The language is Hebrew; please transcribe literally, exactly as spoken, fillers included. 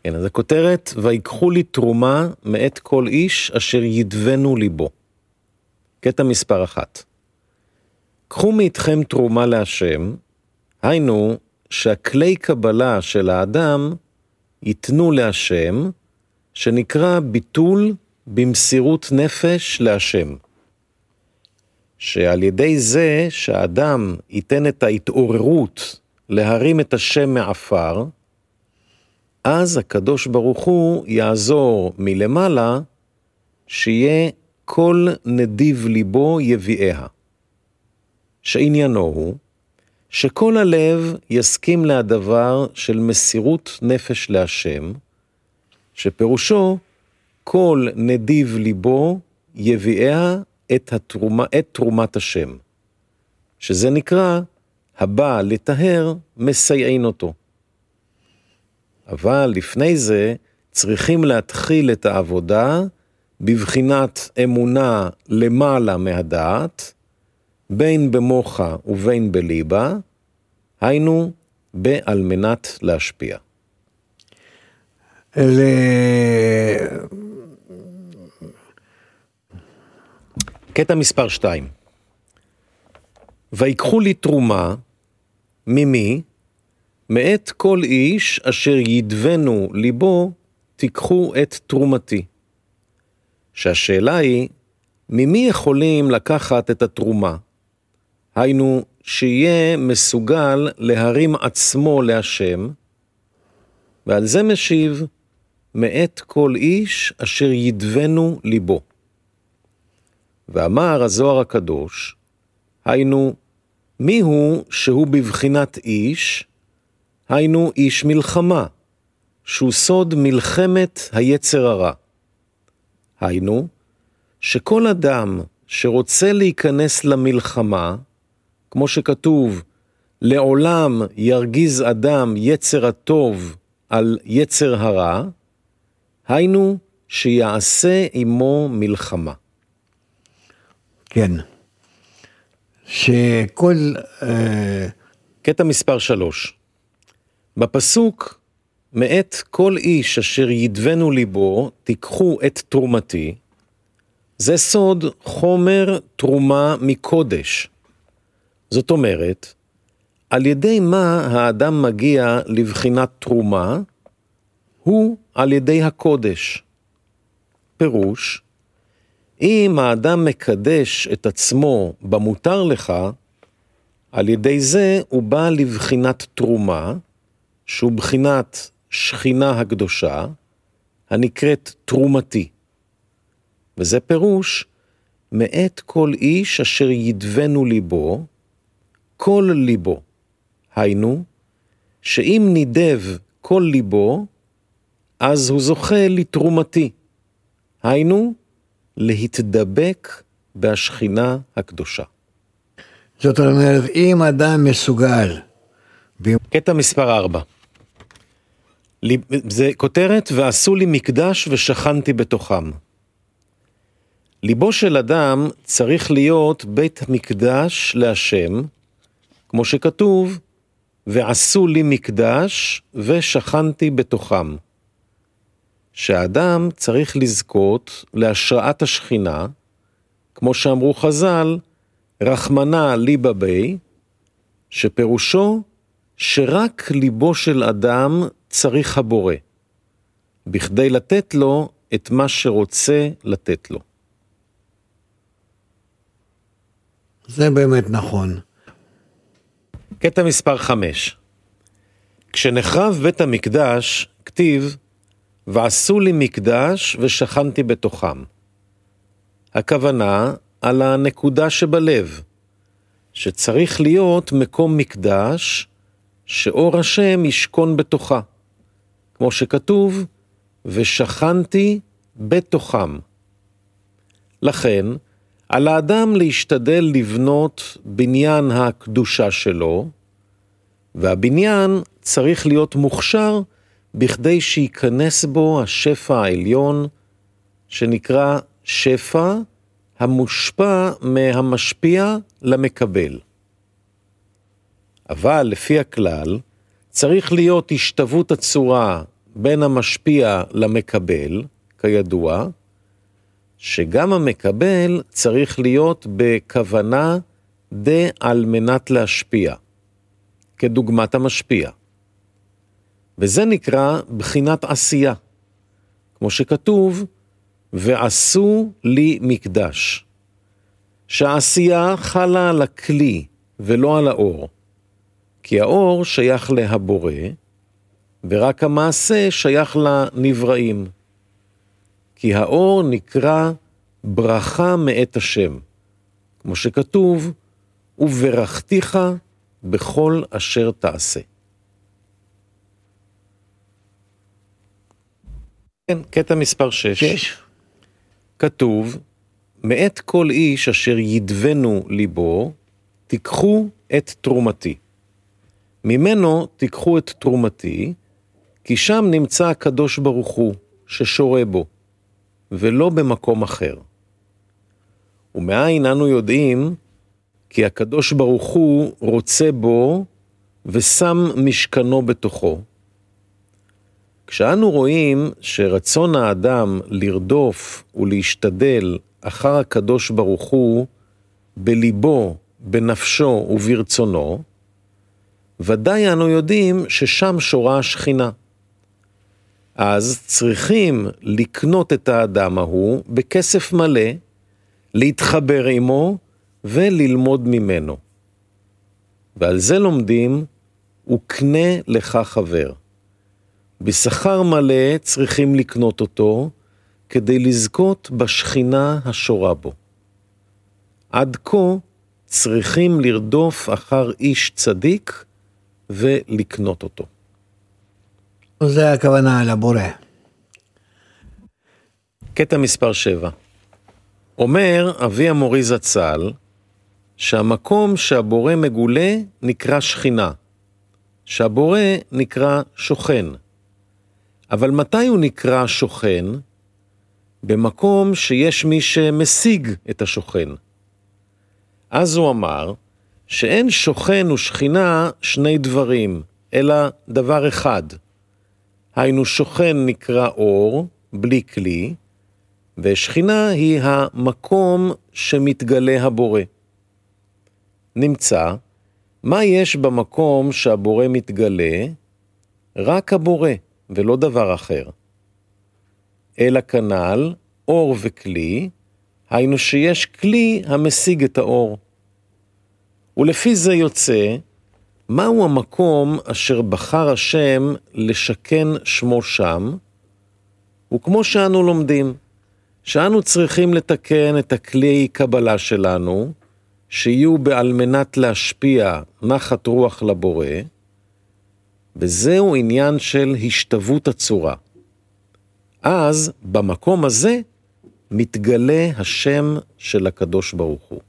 כן, אז הכותרת, ויקחו לי תרומה מאת כל איש אשר ידבנו ליבו. קטע מספר אחת. קחו מאיתכם תרומה להשם, היינו שהכלי קבלה של האדם ייתנו להשם, שנקרא ביטול במסירות נפש להשם. שעל ידי זה שהאדם ייתן את ההתעוררות להרים את השם מעפר, אז הקדוש ברוך הוא יעזור מלמעלה שיהיה כל נדיב ליבו יביאיה. שעניינו הוא שכל הלב יסכים להדבר של מסירות נפש להשם, שפירושו כל נדיב ליבו יביאיה את, התרומה, את תרומת השם, שזה נקרא הבא לטהר מסייעין אותו. אבל לפני זה צריכים להתחיל את העבודה בבחינת אמונה למעלה מהדעת, בין במוחה ובין בליבה, היינו בעל מנת להשפיע. ל... קטע מספר שתיים. ויקחו לי תרומה, ממי? מאת כל איש אשר ידבנו ליבו, תיקחו את תרומתי. שהשאלה היא, ממי יכולים לקחת את התרומה? היינו, שיהיה מסוגל להרים עצמו להשם, ועל זה משיב, מאת כל איש אשר ידבנו ליבו. ואמר הזוהר הקדוש, היינו, מי הוא שהוא בבחינת איש? היינו איש מלחמה, שהוא סוד מלחמת היצר הרע. היינו, שכל אדם שרוצה להיכנס למלחמה, כמו שכתוב, לעולם ירגיז אדם יצר הטוב על יצר הרע, היינו שיעשה עמו מלחמה. כן. שכל... אה... קטע מספר שלוש. בפסוק, מאת כל איש אשר ידבנו ליבו, תיקחו את תרומתי, זה סוד חומר תרומה מקודש. זאת אומרת, על ידי מה האדם מגיע לבחינת תרומה, הוא על ידי הקודש. פירוש, אם האדם מקדש את עצמו במותר לך, על ידי זה הוא בא לבחינת תרומה, שהוא בחינת שכינה הקדושה, הנקראת תרומתי. וזה פירוש, מאת כל איש אשר ידבנו ליבו, כל ליבו. היינו, שאם נידב כל ליבו, אז הוא זוכה לתרומתי. היינו, להתדבק בהשכינה הקדושה. זאת אומרת, אם אדם מסוגל... קטע מספר ארבע. זה כותרת, ועשו לי מקדש ושכנתי בתוכם. ליבו של אדם צריך להיות בית מקדש להשם, כמו שכתוב, ועשו לי מקדש ושכנתי בתוכם. שהאדם צריך לזכות להשראת השכינה, כמו שאמרו חז"ל, רחמנה ליבה בי, שפירושו שרק ליבו של אדם צריך הבורא, בכדי לתת לו את מה שרוצה לתת לו. זה באמת נכון. קטע מספר חמש. כשנחרב בית המקדש, כתיב, ועשו לי מקדש ושכנתי בתוכם. הכוונה על הנקודה שבלב, שצריך להיות מקום מקדש, שאור השם ישכון בתוכה, כמו שכתוב, ושכנתי בתוכם. לכן, על האדם להשתדל לבנות בניין הקדושה שלו, והבניין צריך להיות מוכשר בכדי שייכנס בו השפע העליון, שנקרא שפע המושפע מהמשפיע למקבל. אבל לפי הכלל, צריך להיות השתוות הצורה בין המשפיע למקבל, כידוע, שגם המקבל צריך להיות בכוונה דה על מנת להשפיע, כדוגמת המשפיע. וזה נקרא בחינת עשייה, כמו שכתוב, ועשו לי מקדש. שהעשייה חלה על הכלי ולא על האור, כי האור שייך להבורא, ורק המעשה שייך לנבראים. כי האור נקרא ברכה מאת השם, כמו שכתוב, וברכתיך בכל אשר תעשה. כן, קטע מספר שש. שש. כתוב, מאת כל איש אשר ידבנו ליבו, תיקחו את תרומתי. ממנו תיקחו את תרומתי, כי שם נמצא הקדוש ברוך הוא ששורה בו, ולא במקום אחר. ומאין אנו יודעים כי הקדוש ברוך הוא רוצה בו ושם משכנו בתוכו. כשאנו רואים שרצון האדם לרדוף ולהשתדל אחר הקדוש ברוך הוא בליבו, בנפשו וברצונו, ודאי אנו יודעים ששם שורה השכינה. אז צריכים לקנות את האדם ההוא בכסף מלא, להתחבר עמו וללמוד ממנו. ועל זה לומדים, וקנה לך חבר. בשכר מלא צריכים לקנות אותו, כדי לזכות בשכינה השורה בו. עד כה צריכים לרדוף אחר איש צדיק ולקנות אותו. זה הכוונה על הבורא. קטע מספר שבע. אומר אבי המורי זצ"ל, שהמקום שהבורא מגולה נקרא שכינה, שהבורא נקרא שוכן. אבל מתי הוא נקרא שוכן? במקום שיש מי שמשיג את השוכן. אז הוא אמר שאין שוכן ושכינה שני דברים, אלא דבר אחד. היינו שוכן נקרא אור, בלי כלי, ושכינה היא המקום שמתגלה הבורא. נמצא, מה יש במקום שהבורא מתגלה? רק הבורא, ולא דבר אחר. אלא כנ"ל, אור וכלי, היינו שיש כלי המשיג את האור. ולפי זה יוצא, מהו המקום אשר בחר השם לשכן שמו שם? וכמו שאנו לומדים, שאנו צריכים לתקן את הכלי קבלה שלנו, שיהיו בעל מנת להשפיע נחת רוח לבורא, וזהו עניין של השתוות הצורה. אז במקום הזה מתגלה השם של הקדוש ברוך הוא.